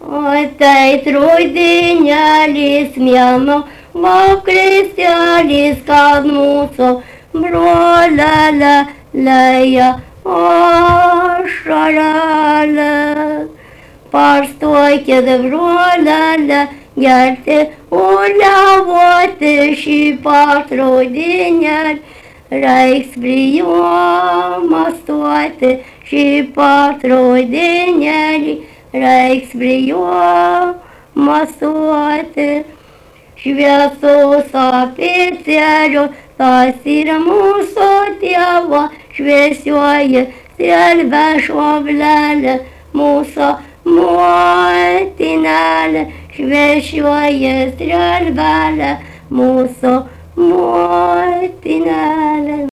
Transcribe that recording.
Oi, teit rudenėlis mėnuo, vakarėlis, kad mūsų brolelė leja ašarelę. Parstokit brolelę, gerti, uliavoti šį pat rudenėlį, reiks prie jo mąstoti šį pat rudenėlį. Reiks prie jo mąstoti. Šviesos oficialių, tas yra mūsų tėvo, šviesioji stelbia šoblelė, mūsų motinėlė, šviesioji stelbelė, mūsų motinėlė.